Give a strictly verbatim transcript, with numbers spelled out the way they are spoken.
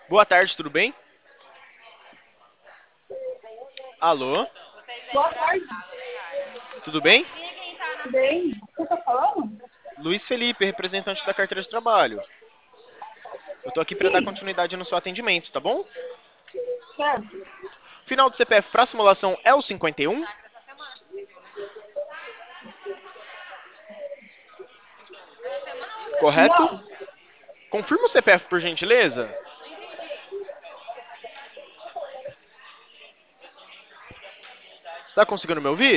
Boa tarde, tudo bem? Alô, Boa tarde, tudo bem? tudo bem? Você tá falando? Luiz Felipe, representante da carteira de trabalho. Eu tô aqui para dar Sim, continuidade no seu atendimento, tá bom? certo. Final do C P F para simulação é o cinquenta e um, correto? Não, Confirma o C P F por gentileza. Tá conseguindo me ouvir?